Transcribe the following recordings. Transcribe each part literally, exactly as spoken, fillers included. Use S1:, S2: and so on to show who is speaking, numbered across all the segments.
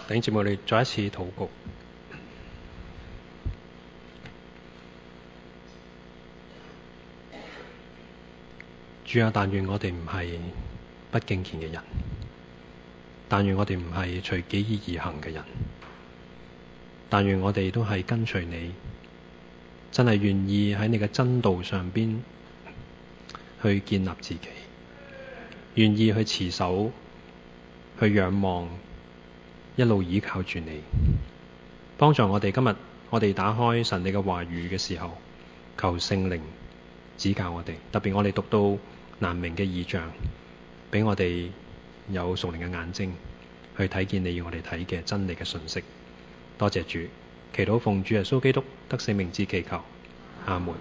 S1: 弟兄姊妹，我哋再一次禱告。主啊，但願我哋唔係不敬虔嘅人，但願我哋唔係隨己意而行嘅人，但願我哋都係跟隨你，真係願意喺你嘅真道上邊去建立自己，願意去持守，去仰望，一路倚靠住你，幫助我哋。今日我哋打開神你嘅話語嘅時候，求聖靈指教我哋，特別我哋讀到難明嘅異象，俾我哋有屬靈嘅眼睛去睇見你要我哋睇嘅真理嘅信息。多謝主，祈禱奉主耶穌基督得勝名字祈求，阿門。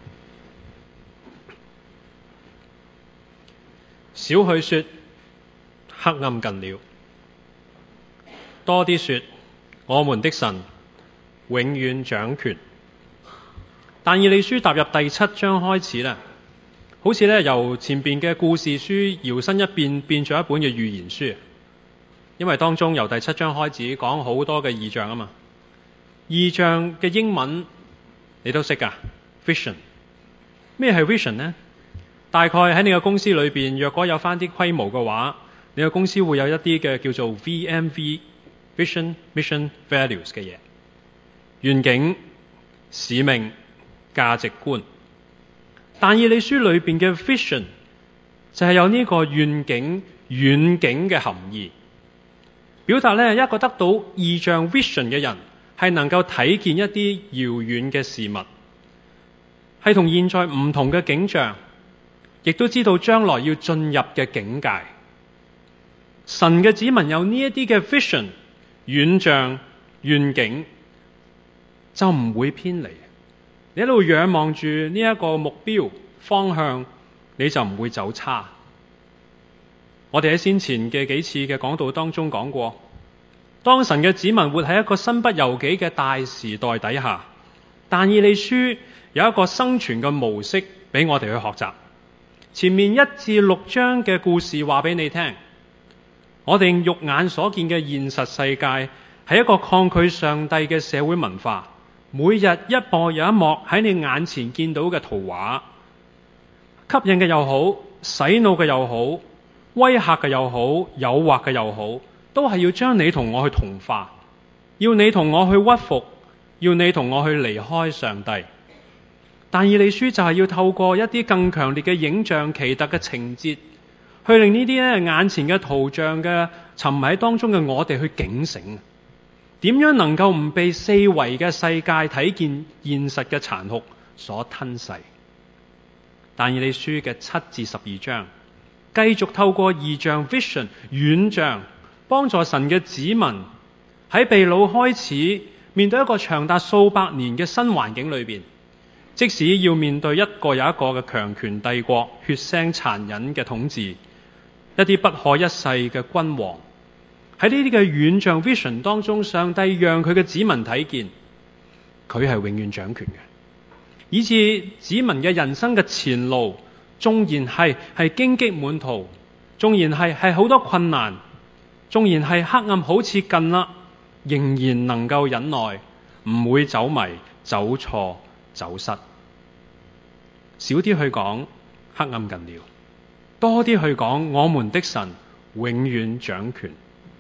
S1: 少去說黑暗近了，多啲說我們的神永遠掌權。但以理書踏入第七章開始啦，好似咧由前邊嘅故事書搖身一變，變咗一本嘅預言書。因為當中由第七章開始講好多嘅異象啊嘛，異象嘅英文你都識噶 ，vision。咩係 vision 呢？大概喺你個公司裏邊，若果有翻啲規模嘅話，你個公司會有一啲嘅叫做 V M V。Vision, Mission, Values 嘅嘢，願景、使命、價值觀。但以理書裏邊嘅 vision 就係有呢個願景、遠景嘅含義，表達咧一個得到異象 vision 嘅人係能夠睇見一啲遙遠嘅事物，係同現在唔同嘅景象，亦都知道將來要進入嘅境界。神嘅子民有呢一啲嘅 vision。遠象、願景就唔會偏離，你一路仰望住呢一個目標方向，你就唔會走差。我哋喺先前嘅幾次嘅講道當中講過，當神嘅子民活喺一個身不由己嘅大時代底下，但以理書有一個生存嘅模式俾我哋去學習。前面一至六章嘅故事話俾你聽，我哋肉眼所見嘅現實世界係一個抗拒上帝嘅社會文化，每日一幕又一幕喺你眼前見到嘅圖畫，吸引嘅又好，洗腦嘅又好，威嚇嘅又好，誘惑嘅又好，都係要將你同我去同化，要你同我去屈服，要你同我去離開上帝。但以理書就係要透過一啲更強烈嘅影像、奇特嘅情節，去令呢啲咧眼前嘅圖像嘅沉迷喺當中嘅我哋去警醒，點樣能夠唔被四圍嘅世界睇見現實嘅殘酷所吞噬。但以理書嘅七至十二章繼續透過異象 vision 遠象，幫助神嘅子民喺被擄開始面對一個長達數百年嘅新環境裏邊，即使要面對一個又一個嘅強權帝國血腥殘忍嘅統治，一啲不可一世嘅君王，喺呢啲嘅遠象 vision 當中，上帝讓佢嘅子民睇見佢係永遠掌權嘅，以致子民嘅人生嘅前路縱然係係荊棘滿途，縱然係係好多困難，縱然係黑暗好似近啦，仍然能夠忍耐，唔會走迷、走錯、走失。少啲去講黑暗近了，多啲去講我們的神永遠掌權。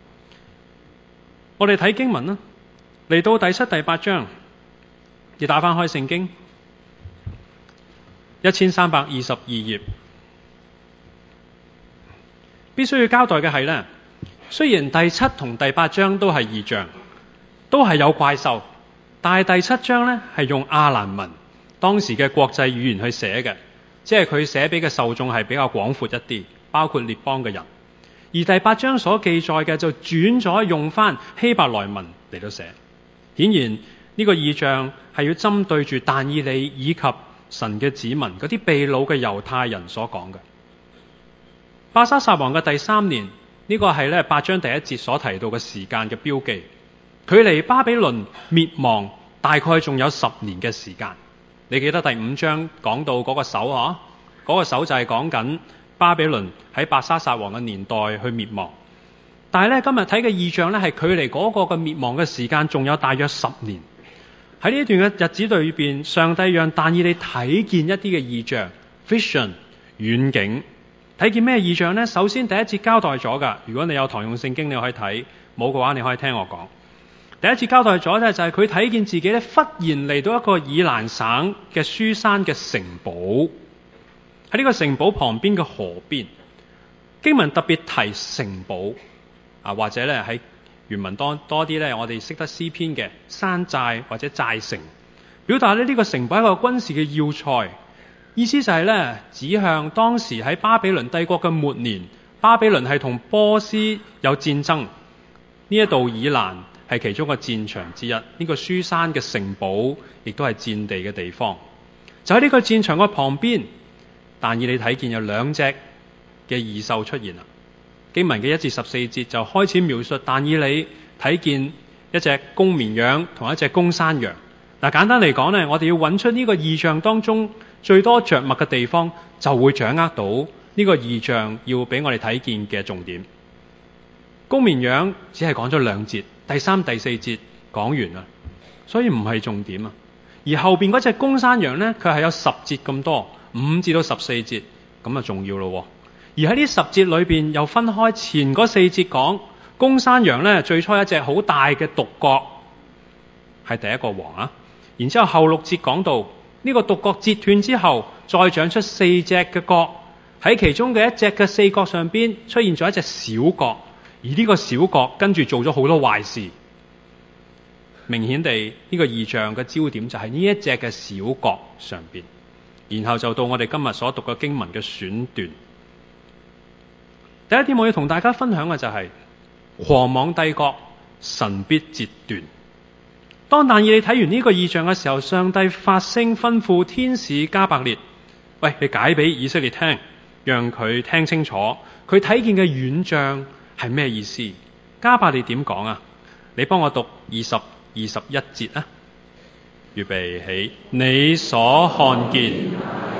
S1: 我哋睇經文啦，嚟到第七、第八章，你打翻開聖經一千三百二十二頁，必須要交代嘅係呢，雖然第七同第八章都係異象，都係有怪獸，但係第七章呢係用亞蘭文，當時嘅國際語言去寫嘅，即係佢寫俾嘅受眾係比較廣闊一啲，包括列邦嘅人。而第八章所記載嘅就轉咗用翻希伯來文嚟到寫，顯然呢個異象係要針對住但以理以及神嘅子民嗰啲被擄嘅猶太人所講嘅。伯沙撒王嘅第三年，呢、這個係咧八章第一節所提到嘅時間嘅標記，距離巴比倫滅亡大概仲有十年嘅時間。你記得第五章講到嗰個手嗬，嗰、那個手就係講緊巴比倫喺伯沙撒王嘅年代去滅亡。 但係咧今日睇嘅異象咧係距離嗰個嘅滅亡嘅時間仲有大約十年。喺呢一段嘅日子裏邊，上帝讓但以理睇見一啲嘅異象 vision 遠景。睇見咩異象呢？首先第一節交代咗噶，如果你有堂用聖經你可以睇，冇嘅話你可以聽我講。第一節交代咗咧就係佢睇見自己咧忽然嚟到一個以蘭省嘅書珊嘅城堡，喺呢個城堡旁邊嘅河邊。經文特別提城堡啊，或者咧喺原文多多啲咧，我哋識得詩篇嘅山寨或者寨城，表達咧呢個城堡係一個軍事嘅要塞，意思就係咧指向當時喺巴比倫帝國嘅末年，巴比倫係同波斯有戰爭，呢一度以蘭係其中一個戰場之一，呢、這個書珊嘅城堡亦都係戰地嘅地方。就喺呢個戰場嘅旁邊，但以理睇見有兩隻嘅異獸出現啦。經文嘅一至十四節就開始描述但以理睇見一隻公綿羊同一隻公山羊。嗱，簡單嚟講呢，我哋要揾出呢個異象當中最多着墨嘅地方，就會掌握到呢個異象要俾我哋睇見嘅重點。公綿羊只係講咗兩節，第三、第四節講完啦，所以唔係重點啊。而後邊嗰隻公山羊呢，佢係有十節咁多，五至到十四節，咁啊重要咯。而喺呢十節裏邊又分開前嗰四節講公山羊呢，最初一隻好大嘅獨角係第一個王啊，然之後後六節講到呢個獨角折斷之後，再長出四隻嘅角，喺其中嘅一隻嘅四角上邊出現咗一隻小角，而呢個小角跟住做咗好多壞事。明顯地呢個異象嘅焦點就係呢一隻嘅小角上邊，然後就到我哋今日所讀嘅經文嘅選段。第一點我要同大家分享嘅就係狂妄帝國，神必截斷。當但以理睇完呢個異象嘅時候，上帝發聲吩咐天使加百列，喂，你解俾以色列聽，讓佢聽清楚佢睇見嘅遠象係咩意思。加百列點講啊？你幫我讀二十、二十一節啊。預備起，你所看見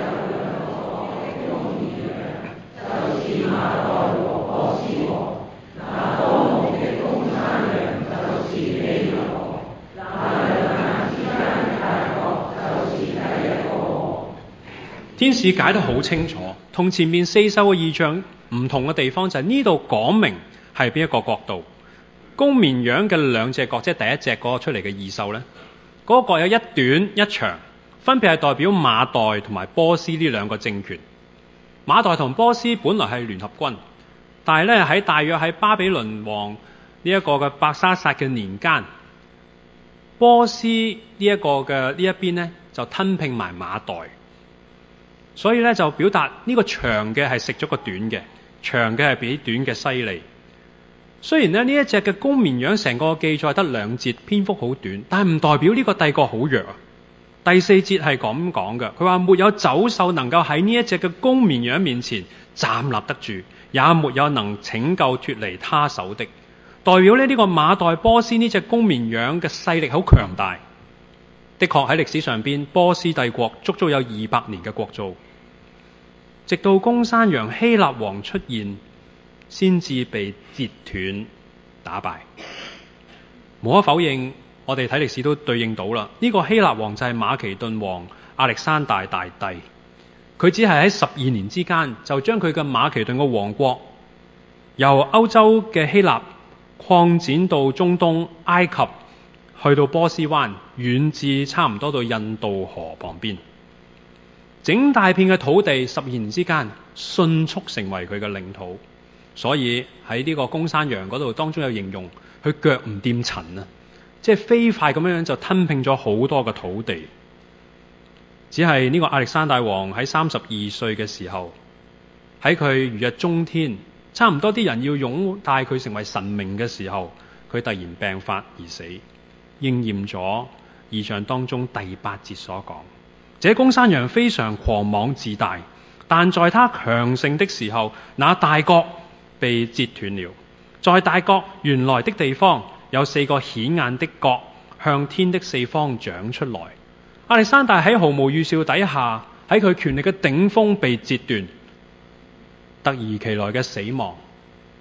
S1: 天使解得好清楚，同前面四首嘅異象唔同嘅地方就係呢度講明係邊一個國度。公綿羊嘅兩隻角，即係第一隻嗰個出嚟嘅異獸呢，嗰、那個角有一短一長，分別係代表馬代同埋波斯呢兩個政權。馬代同波斯本來係聯合軍，但係咧喺大約喺巴比倫王呢一個嘅伯沙撒嘅年間，波斯呢一個嘅呢一邊呢就吞併埋馬代。所以咧就表達呢個長嘅係食咗個短嘅，長嘅係比短嘅犀利。雖然咧呢一隻嘅公綿羊成個記載得兩節，篇幅好短，但係唔代表呢個帝國好弱啊。第四節係咁講嘅，佢話沒有走獸能夠喺呢一隻嘅公綿羊面前站立得住，也沒有能拯救脫離他手的。代表咧呢個馬代波斯呢隻公綿羊嘅勢力好強大。的確喺歷史上邊，波斯帝國足足有二百年嘅國造。直到公山羊希臘王出現，先至被截斷打敗。無可否認，我哋睇歷史都對應到啦。呢、這個希臘王就係馬其頓王亞歷山大大帝，佢只係喺十二年之間就將佢嘅馬其頓嘅王國由歐洲嘅希臘擴展到中東埃及，去到波斯灣，遠至差唔多到印度河旁邊。整大片嘅土地，十二年之間迅速成為佢嘅領土，所以喺呢個公山羊嗰度當中有形容，佢腳唔掂塵啊，即係飛快咁樣就吞併咗好多嘅土地。只係呢個亞歷山大王喺三十二歲嘅時候，喺佢如日中天，差唔多啲人要擁戴佢成為神明嘅時候，佢突然病發而死，應驗咗異象當中第八節所講。這公山羊非常狂妄自大，但在他強盛的時候，那大角被截斷了。在大角原來的地方，有四個顯眼的角向天的四方長出來。亞歷山大喺毫無預兆底下，喺佢權力嘅頂峰被截斷，突如其來嘅死亡，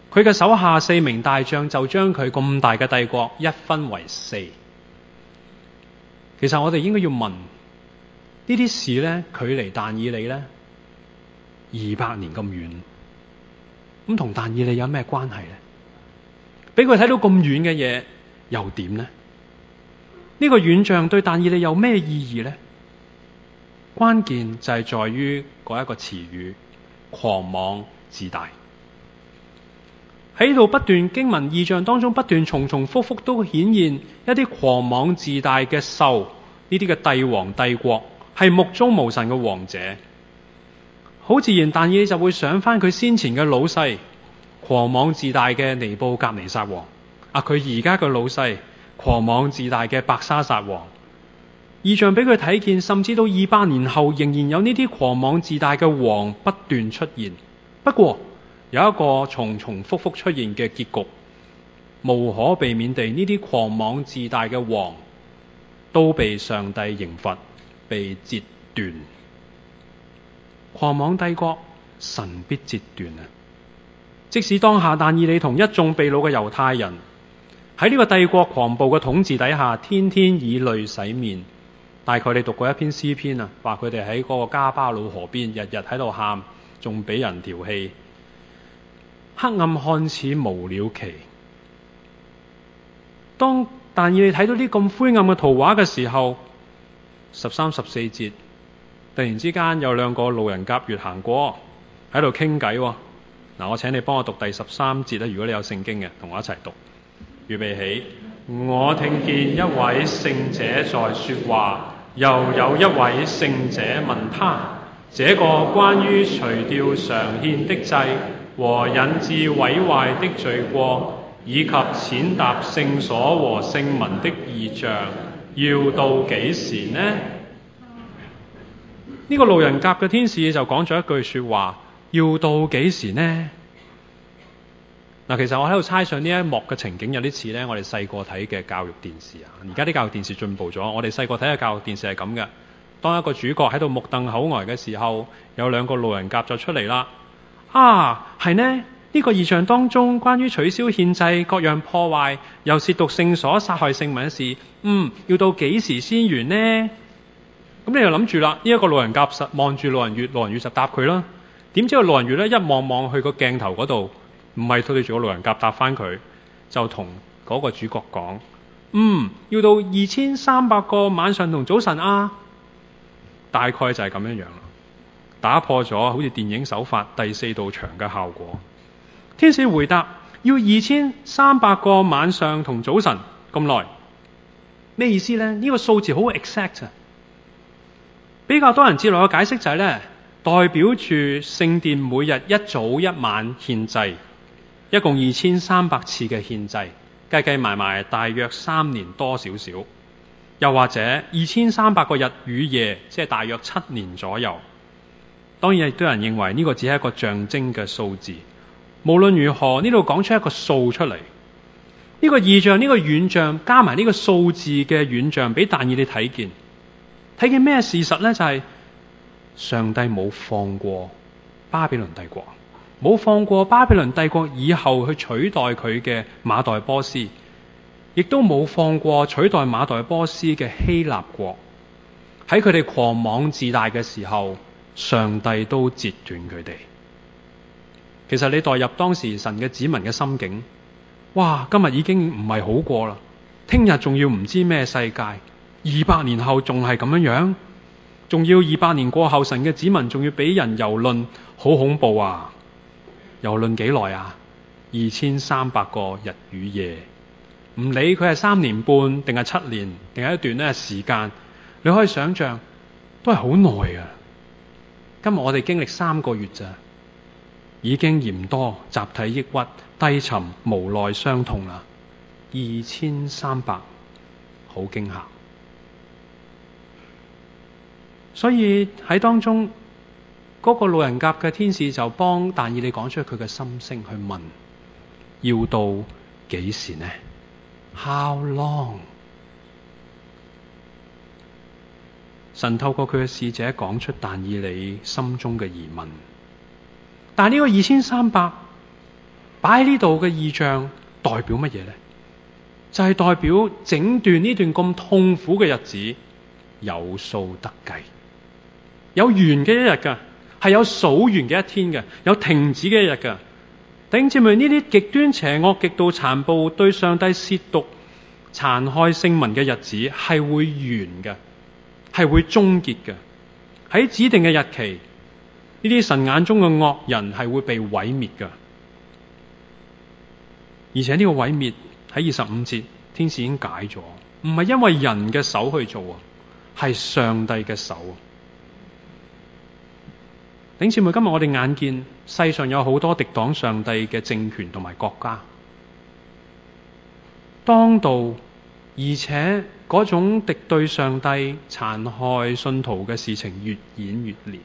S1: 佢嘅手下四名大將就將佢咁大嘅帝國一分為四。其實我哋應該要問，呢啲事咧，距離但以理咧二百年咁遠，咁同但以理有咩關係咧？俾佢睇到咁遠嘅嘢，又點呢？呢個遠象對但以理有咩意義呢？關鍵就係在於嗰一個詞語：狂妄自大。喺度不斷經文異象當中，不斷重重複複都顯現一啲狂妄自大嘅獸，呢啲嘅帝王帝國係目中無神嘅王者。好自然，但以理就會想翻佢先前嘅老細，狂妄自大嘅尼布甲尼撒王。啊，佢而家嘅老細，狂妄自大嘅伯沙撒王。異象俾佢睇見，甚至到二百年後仍然有呢啲狂妄自大嘅王不斷出現。不過有一個重重複複出現嘅結局，無可避免地，呢啲狂妄自大嘅王都被上帝刑罰，被截斷。狂妄帝國，神必截斷啊！即使當下但以理同一眾被擄嘅猶太人喺呢個帝國狂暴嘅統治底下，天天以淚洗面。大概你讀過一篇詩篇啊，話佢哋喺嗰個加巴魯河邊日日喺度喊，仲俾人調戲。黑暗看似無了期。當但以理睇到啲咁灰暗嘅圖畫嘅時候，十三十四節突然之間有兩個路人甲乙行過喺度傾偈。嗱，我請你幫我讀第十三節啦。如果你有聖經嘅，同我一齊讀。預備起。我聽見一位聖者在說話，又有一位聖者問他，這個關於除掉常獻的祭和引致毀壞的罪過，以及踐踏聖所和聖民的異象，要到幾時呢？呢、這個路人甲嘅天使就講咗一句說話，要到幾時呢？嗱，其實我喺度猜想呢一幕嘅情景有啲似咧，我哋細個睇嘅教育電視啊。而家啲教育電視進步咗，我哋細個睇嘅教育電視係咁嘅。當一個主角喺度目瞪口呆嘅時候，有兩個路人甲就出嚟啦。啊，係呢？呢、這個異象當中關於取消獻祭、各樣破壞、又褻瀆聖所、殺害聖民嘅事，嗯，要到幾時先完呢？咁你就諗住啦，呢、這、一個路人甲實望住路人乙，路人乙就答佢啦。點知個路人乙咧一望望去個鏡頭嗰度，唔係對住個路人甲答翻佢，就同嗰個主角講：嗯，要到二千三百個晚上同早晨啊！大概就係咁樣樣啦，打破咗好似電影手法第四道牆嘅效果。天使回答：要二千三百個晚上同早晨咁耐，咩意思呢？呢、這個數字好 exact 啊！比較多人接落嘅解釋就係咧，代表住聖殿每日一早一晚獻祭。一共二千三百次嘅獻祭，計計埋埋大約三年多少少，又或者二千三百個日與夜，即係大約七年左右。當然亦都有人認為呢個只係一個象徵嘅數字。無論如何，呢度講出一個數出嚟，呢個異象、呢個遠象加埋呢個數字嘅遠象，俾但以理睇見。睇見咩事實呢？就係上帝冇放過巴比倫帝國。冇放過巴比倫帝國以後去取代佢嘅馬代波斯，亦都冇放過取代馬代波斯嘅希臘國。喺佢哋狂妄自大嘅時候，上帝都截斷佢哋。其實你代入當時神嘅子民嘅心境，哇！今日已經唔係好過啦，聽日仲要唔知咩世界，二百年後仲係咁樣樣，仲要二百年過後神嘅子民仲要俾人蹂躪，好恐怖啊！又論幾耐啊？二千三百個日與夜，唔理佢係三年半定係七年定係一段咧時間，你可以想象都係好耐啊！今日我哋經歷三個月咋，已經嫌多集體抑鬱、低沉、無奈、傷痛啦。二千三百，好驚嚇。所以喺當中。嗰個路人甲嘅天使就幫但以理講出佢嘅心聲，去問要到幾時呢？ How long？ 神透過佢嘅使者講出但以理心中嘅疑問。但係呢個二千三百擺喺呢度嘅異象代表乜嘢呢？就係代表整段呢段咁痛苦嘅日子有數得計，有完嘅一日㗎，係有數完嘅一天嘅，有停止嘅一日㗎。弟兄姊妹，呢啲極端邪惡、極度殘暴、對上帝褻瀆、殘害聖民嘅日子係會完嘅，係會終結嘅。喺指定嘅日期，呢啲神眼中嘅惡人係會被毀滅嘅。而且呢個毀滅喺二十五節，天使已經解咗，唔係因為人嘅手去做啊，係上帝嘅手。弟兄姊妹，今日我哋眼見世上有好多敵擋上帝嘅政權同埋國家，當道，而且嗰種敵對上帝、殘害信徒嘅事情越演越烈，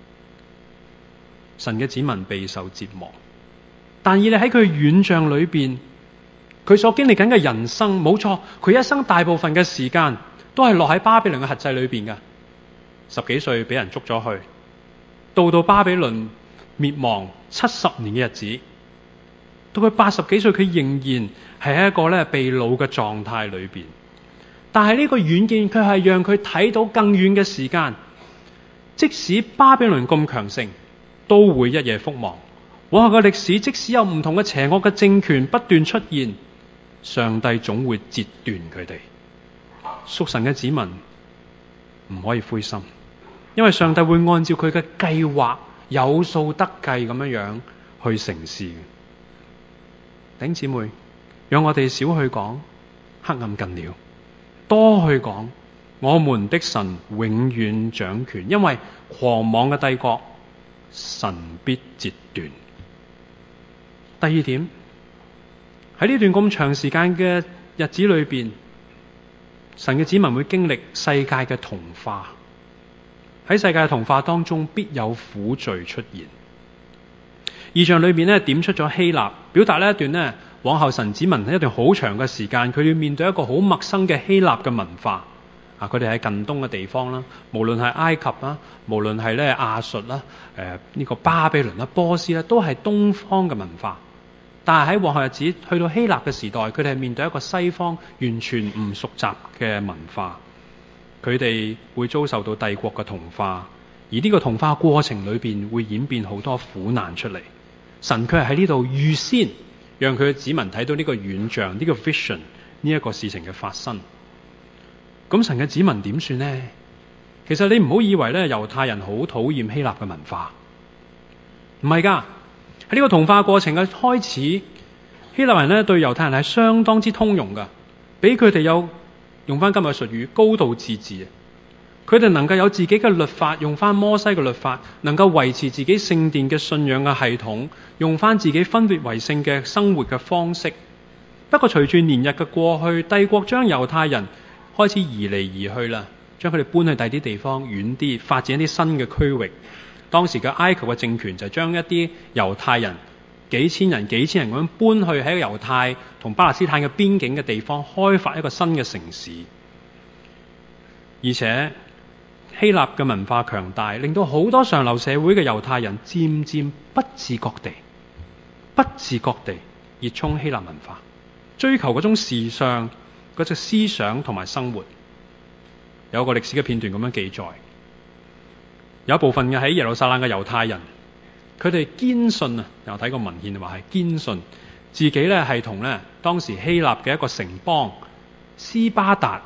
S1: 神嘅子民備受折磨。但以理喺佢遠象裏邊，佢所經歷緊嘅人生，冇錯，佢一生大部分嘅時間都係落喺巴比倫嘅轄制裏邊嘅。十幾歲俾人捉咗去，到到巴比倫滅亡七十年嘅日子，到佢八十幾歲，佢仍然係喺一個咧被擄嘅狀態裏邊。但係呢個遠見，佢係讓佢睇到更遠嘅時間。即使巴比倫咁強盛，都會一夜覆亡。往後嘅歷史，即使有唔同嘅邪惡嘅政權不斷出現，上帝總會截斷佢哋。屬神嘅子民唔可以灰心，因為上帝會按照佢嘅計劃有數得計咁樣樣去成事。弟兄姊妹，讓我哋少去講黑暗近了，多去講我們的神永遠掌權，因為狂妄嘅帝國神必截斷。第二點，喺呢段咁長時間嘅日子裏邊，神嘅子民會經歷世界嘅同化。喺世界嘅同化當中，必有苦罪出現。異象裏面咧點出咗希臘，表達呢一段咧往後神子民喺一段好長嘅時間，佢要面對一個好陌生嘅希臘嘅文化。啊，佢哋喺近東嘅地方啦，無論係埃及啦，無論係咧亞述啦，誒、呃、呢、這個巴比倫啦、波斯啦，都係東方嘅文化。但係喺往後日子去到希臘嘅時代，佢哋係面對一個西方完全唔熟習嘅文化，佢哋會遭受到帝國嘅同化，而呢個同化過程裏邊會演變好多苦難出嚟。神佢係喺呢度預先讓佢嘅子民睇到呢個遠象、呢個 vision 呢一個事情嘅發生。咁神嘅子民點算呢？其實你唔好以為咧猶太人好討厭希臘嘅文化，唔係噶。喺呢個同化過程嘅開始，希臘人咧對猶太人係相當之通融噶，俾佢哋有用翻今日嘅術語高度自治。佢哋能夠有自己嘅律法，用翻摩西嘅律法，能夠維持自己聖殿嘅信仰嘅系統，用翻自己分別為聖嘅生活嘅方式。不過隨住年日嘅過去，帝國將猶太人開始移嚟移去啦，將佢哋搬去第啲地方遠啲，發展一啲新嘅區域。當時嘅埃及嘅政權就將一啲猶太人幾千人、幾千人咁樣搬去喺猶太同巴勒斯坦嘅邊境嘅地方，開發一個新嘅城市。而且希臘嘅文化強大，令到好多上流社會嘅猶太人漸漸不自覺地、不自覺地熱衷希臘文化，追求嗰種時尚、嗰種思想同埋生活。有個歷史嘅片段咁樣記載。有一部分嘅喺耶路撒冷嘅猶太人，佢哋堅信啊，又睇個文獻話係堅信自己咧係同咧當時希臘嘅一個城邦斯巴達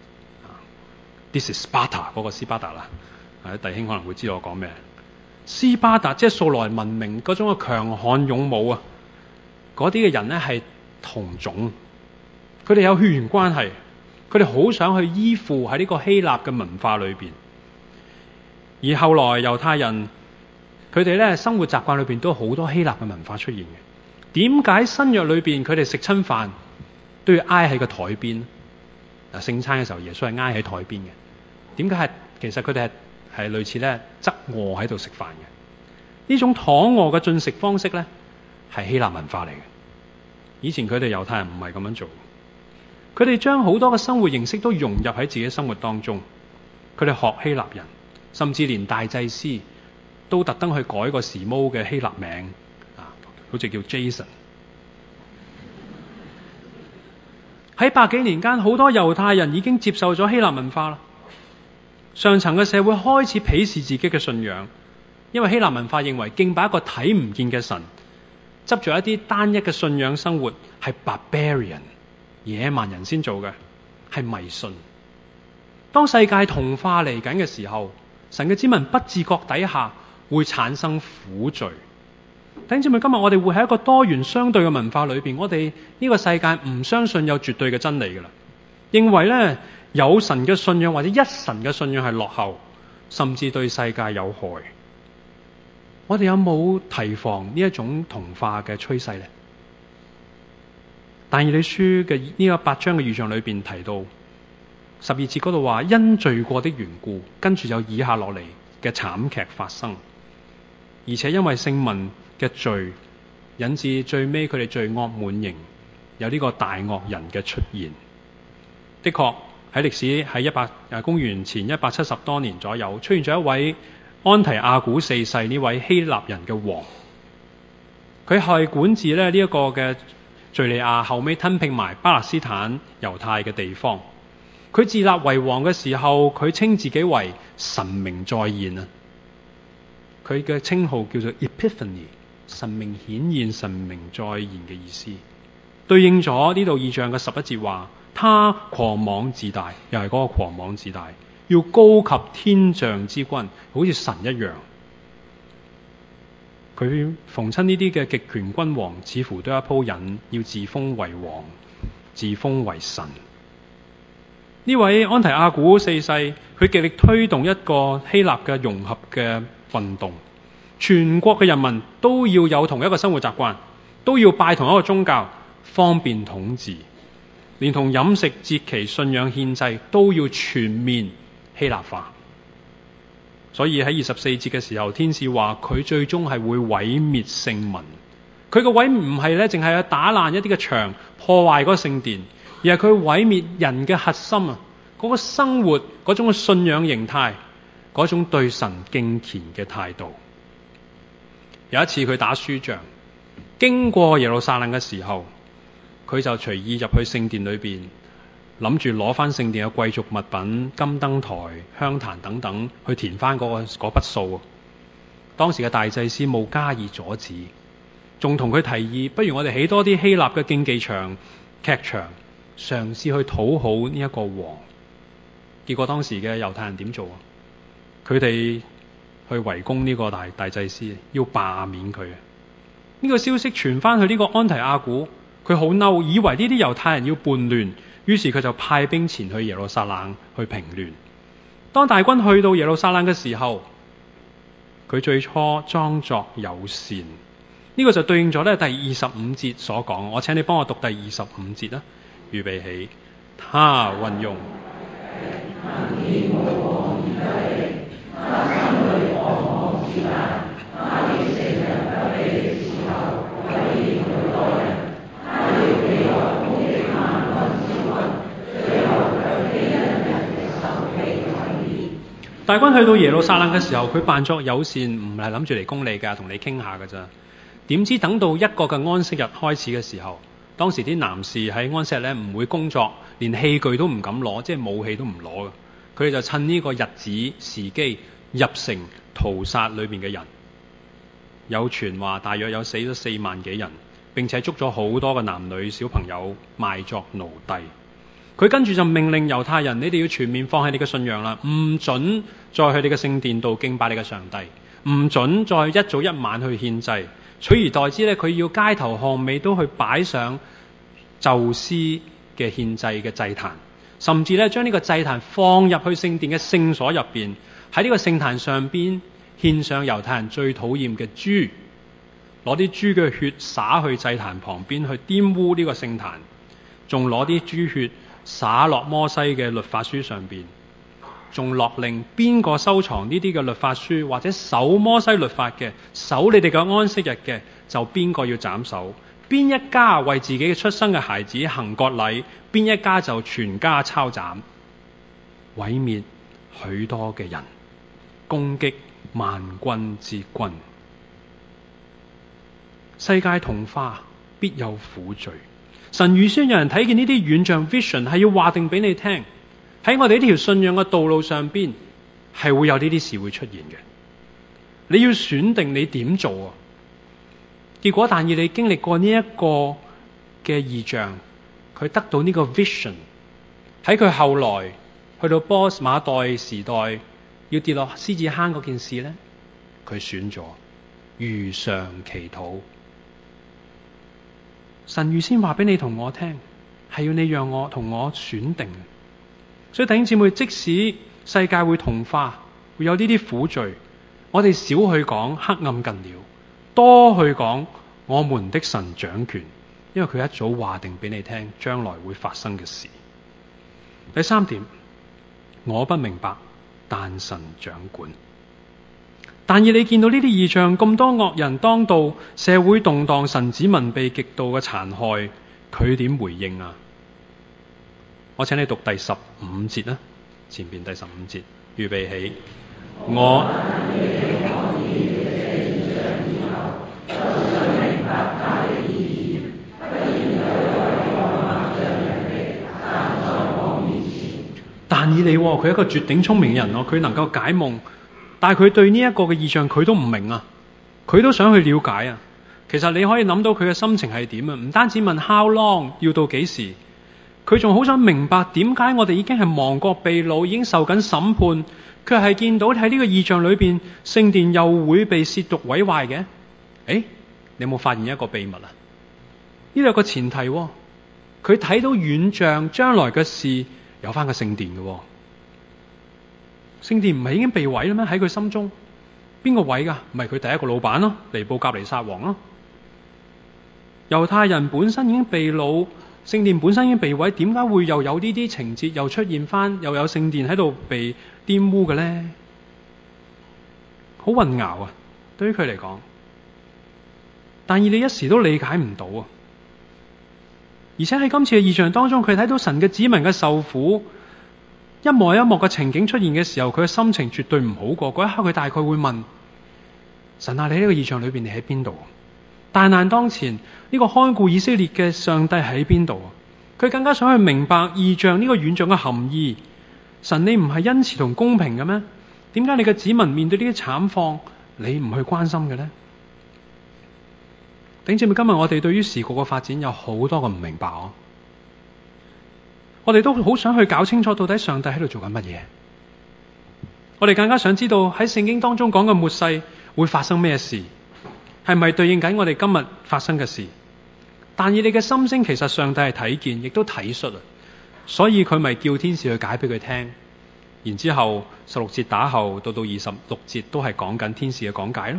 S1: ，This is Sparta 嗰個斯巴達啦，啊弟兄可能會知道我講咩。斯巴達即係素來文明嗰種嘅強悍勇武啊，嗰啲嘅人咧係同種，佢哋有血緣關係，佢哋好想去依附喺呢個希臘嘅文化裏邊。而後來猶太人佢哋咧生活習慣裏邊都好多希臘嘅文化出現嘅。點解新約裏邊佢哋食親飯都要挨喺個台邊？嗱，聖餐嘅時候耶穌係挨喺台邊嘅。點解係？其實佢哋係係類似咧側臥喺度食飯嘅。呢種躺臥嘅進食方式咧係希臘文化嚟嘅。以前佢哋猶太人唔係咁樣做，佢哋將好多嘅生活形式都融入喺自己生活當中。佢哋學希臘人。甚至連大祭司都特登去改個時髦嘅希臘名啊，好似叫 Jason 喺百幾年間，好多猶太人已經接受咗希臘文化啦。上層嘅社會開始鄙視自己嘅信仰，因為希臘文化認為敬拜一個睇唔見嘅神，執著一啲單一嘅信仰生活係 barbarian 野蠻人先做嘅，係迷信。當世界同化嚟緊嘅時候，神嘅子民不自覺底下會產生苦罪。弟兄姊妹，今日我哋會喺一個多元相對嘅文化裏邊，我哋呢個世界唔相信有絕對嘅真理噶啦，認為咧有神嘅信仰或者一神嘅信仰係落後，甚至對世界有害。我哋有冇提防呢一種同化嘅趨勢呢？但以理書嘅呢個八章嘅預象裏邊提到十二節嗰度話，因罪過的緣故，跟住有以下落嚟嘅慘劇發生，而且因為聖民嘅罪，引致最尾佢哋罪惡滿盈，有呢個大惡人嘅出現。的確喺歷史喺一百誒公元前一百七十多年左右，出現咗一位安提阿古四世呢位希臘人嘅王，佢係管治咧呢一個嘅敘利亞，後尾吞併埋巴勒斯坦猶太嘅地方。佢自立為王嘅時候，佢稱自己為神明再現啊！佢嘅稱號叫做 Epiphany， 神明顯現、神明再現嘅意思，對應咗呢度異象嘅十一節話，他狂妄自大，又係嗰個狂妄自大，要高及天象之君，好似神一樣。佢逢親呢啲嘅極權君王，似乎都有一鋪癮，要自封為王，自封為神。呢位安提阿古四世，佢極力推動一個希臘嘅融合嘅運動，全國嘅人民都要有同一個生活習慣，都要拜同一個宗教，方便統治，連同飲食、節期、信仰、獻祭都要全面希臘化。所以喺二十四節嘅時候，天使話佢最終係會毀滅聖民。佢個毀滅唔係咧，淨係去打爛一啲嘅牆，破壞嗰個聖殿，而係佢毀滅人嘅核心啊！嗰個生活嗰種嘅信仰形態，嗰種對神敬虔嘅態度。有一次佢打輸仗，經過耶路撒冷嘅時候，佢就隨意入去聖殿裏邊，諗住攞翻聖殿嘅貴族物品、金燈台、香壇等等去填翻嗰個嗰筆數。當時嘅大祭司冇加以阻止，仲同佢提議，不如我哋起多啲希臘嘅競技場、劇場，嘗試去討好呢一個王。結果當時嘅猶太人點做啊？佢哋去圍攻呢個大大祭司，要罷免佢。呢個消息傳翻去呢個安提阿古，佢好嬲，以為呢啲猶太人要叛亂，於是佢就派兵前去耶路撒冷去平亂。當大軍去到耶路撒冷嘅時候，佢最初裝作友善，呢、這個就對應咗咧第二十五節所講。我請你幫我讀第二十五節啦，預備起。他運用大軍去到耶路撒冷嘅時候，佢扮作友善，唔係諗住嚟攻你㗎，同你傾下㗎咋。點知等到一個嘅安息日開始嘅時候，當時啲男士喺安息日咧唔會工作，連器具都唔敢攞，即係武器都唔攞嘅。佢哋就趁呢個日子時機入城屠殺裏面嘅人。有傳話大約有死咗四萬幾人，並且捉咗好多嘅男女小朋友賣作奴隸。佢跟住就命令猶太人，你哋要全面放棄你嘅信仰啦，唔准再去你嘅聖殿度敬拜你嘅上帝，唔准再一早一晚去獻祭，取而代之咧，佢要街頭巷尾都去擺上宙斯嘅獻祭嘅祭壇，甚至咧將呢個祭壇放入去聖殿嘅聖所入邊，喺呢個聖壇上邊獻上猶太人最討厭嘅豬，攞啲豬嘅血灑去祭壇旁邊去玷污呢個聖壇，仲攞啲豬血灑落摩西嘅律法書上邊，仲落令邊個收藏呢啲嘅律法書或者守摩西律法嘅，守你哋嘅安息日嘅，就邊個要斬首。邊一家為自己嘅出生嘅孩子行割禮，邊一家就全家抄斬，毀滅許多嘅人，攻擊萬軍之君。世界同化必有苦罪， 神預先有人睇見呢啲遠象 vision， 係要話定俾你聽，喺我哋呢條信仰嘅道路上邊係會有呢啲事會出現嘅。你要選定你點做啊？結果但以理經歷過呢一個嘅異象，佢得到呢個 vision， 喺佢後來去到波斯馬代時代要跌落獅子坑嗰件事咧，佢選咗如常祈禱。神預先話俾你同我聽，係要你讓我同我選定。所以弟兄姊妹，即使世界會同化，會有呢啲苦罪，我哋少去講黑暗近了，多去講我們的神掌權，因為佢一早話定俾你聽將來會發生嘅事。第三點，我不明白，但神掌管。但以理見到呢啲異象，咁多惡人當道，社會動盪，神子民被極度嘅殘害，佢點回應啊？我請你讀第十五節啦，前邊第十五節，預備起。我但以理佢係一個絕頂聰明嘅人咯，佢能夠解夢。但係佢對呢一個嘅異象佢都唔明啊，佢都想去了解啊。其實你可以諗到佢嘅心情係點啊？唔單止問 how long 要到幾時，佢仲好想明白點解我哋已經係亡國被擄，已經受緊審判，佢係見到喺呢個異象裏邊聖殿又會被褻瀆毀壞嘅。誒，你有冇發現一個秘密啊？呢度有個前提，佢睇到遠象將來嘅事有翻個聖殿嘅。聖殿唔係已經被毀啦咩？喺佢心中，邊個毀噶？唔係佢第一個老闆咯，尼布甲尼撒王咯。猶太人本身已經被擄，聖殿本身已經被毀，點解會又有呢啲情節又出現翻，又有聖殿喺度被玷污嘅咧？好混淆啊！對於佢嚟講，但以理一時都理解唔到啊！而且喺今次嘅異象當中，佢睇到神嘅子民嘅受苦。一幕一幕嘅情景出現嘅時候，佢嘅心情絕對唔好過。嗰一刻佢大概會問神啊，你喺呢個異象裏邊你喺邊度？大難當前，呢個看顧以色列嘅上帝喺邊度？佢更加想去明白異象呢個遠象嘅含義。神，你唔係恩慈同公平嘅咩？點解你嘅子民面對呢啲慘況，你唔去關心嘅呢？弟兄姊妹，今日我哋對於時局嘅發展有好多個唔明白哦。我哋都好想去搞清楚到底上帝喺度做緊乜嘢。我哋更加想知道喺聖經當中講嘅末世會發生咩事，係咪對應緊我哋今日發生嘅事？但以理嘅心聲其實上帝係睇見，亦都體恤啊，所以佢咪叫天使去解俾佢聽。然之後十六節打後到到二十六節都係講緊天使嘅講解咯。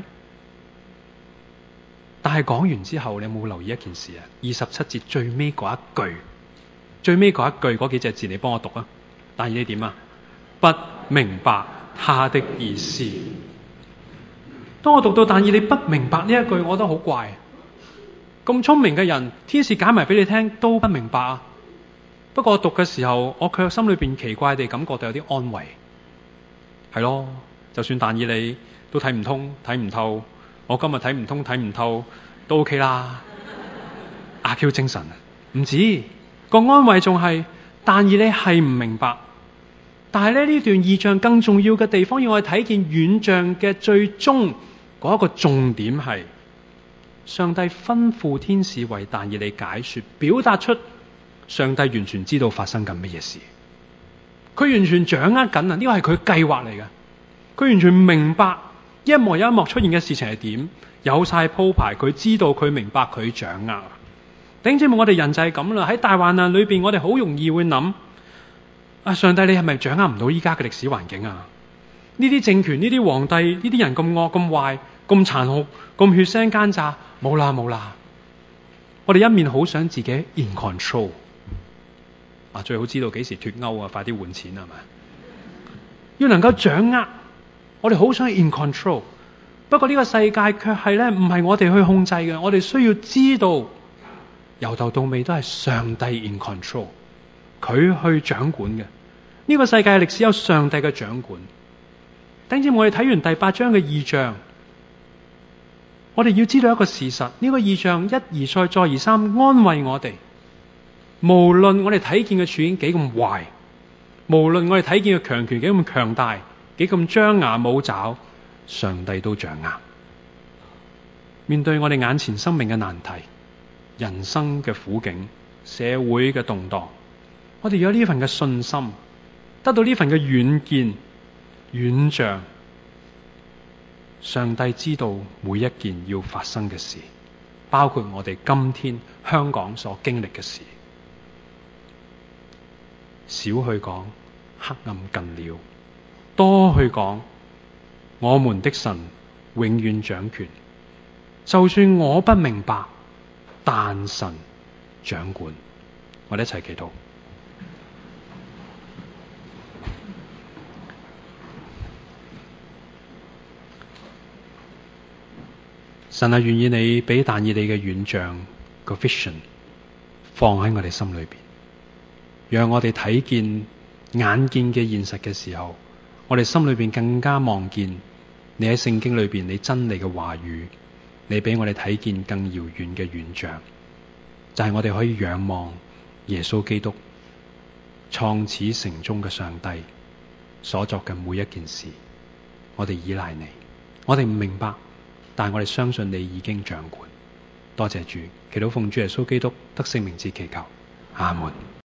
S1: 但係講完之後，你有冇留意一件事啊？二十七節最尾嗰一句。最尾嗰一句嗰幾隻字，你幫我讀啊！但以理點啊？不明白他的意思。當我讀到但以理不明白呢一句，我覺得好怪。咁聰明嘅人，天使解埋俾你聽都不明白啊！不過我讀嘅時候，我卻心裏邊奇怪地感覺到有啲安慰。係咯，就算但以理都睇唔通、睇唔透，我今日睇唔通、睇唔透都 OK 啦。阿 Q 精神唔止。個安慰仲係，但以理係唔明白。但係咧，呢段異象更重要嘅地方，要我哋睇見遠象嘅最終嗰一個重點係，上帝吩咐天使為但以理解說，表達出上帝完全知道發生緊乜嘢事，佢完全掌握緊啊！呢個係佢計劃嚟嘅，佢完全明白一幕一幕出現嘅事情係點，有晒鋪排，佢知道，佢明白，佢掌握。弟兄姊妹，我哋人就係咁啦，喺大患難裏邊，我哋好容易會諗啊，上帝你係咪掌握唔到依家嘅歷史環境啊？呢啲政權、呢啲皇帝、呢啲人咁惡、咁壞、咁殘酷、咁血腥奸詐，冇啦冇啦。我哋一面好想自己 in control 啊，最好知道幾時脫歐啊，快啲換錢係咪？要能夠掌握，我哋好想 in control。不過呢個世界卻係咧，唔係我哋去控制嘅，我哋需要知道。由頭到尾都係上帝 in control， 佢去掌管嘅。呢個世界嘅歷史有上帝嘅掌管。等住我哋睇完第八章嘅異象，我哋要知道一個事實，呢個異象一而再再而三安慰我哋， 無論我哋睇見嘅處境幾咁壞，無論我哋睇見嘅強權幾咁強大，幾咁張牙舞爪，上帝都掌握。面對我哋眼前生命嘅難題、人生嘅苦境、社會嘅動盪，我哋有呢份嘅信心，得到呢份嘅遠見、遠象。上帝知道每一件要發生嘅事，包括我哋今天香港所經歷嘅事。少去講黑暗近了，多去講我們的神永遠掌權。就算我不明白，但神掌管。我哋一齊祈禱。神啊，願意你俾但以理嘅遠象個 vision 放喺我哋心裏邊，讓我哋睇見眼見嘅現實嘅時候，我哋心裏邊更加望見你喺聖經裏邊你真理嘅話語，你俾我哋睇見更遙遠嘅遠象，就係我哋可以仰望耶穌基督創始成終嘅上帝所作嘅每一件事。我哋依賴你，我哋唔明白，但我哋相信你已經掌管。多謝主，祈禱奉主耶穌基督得勝名字祈求，阿門。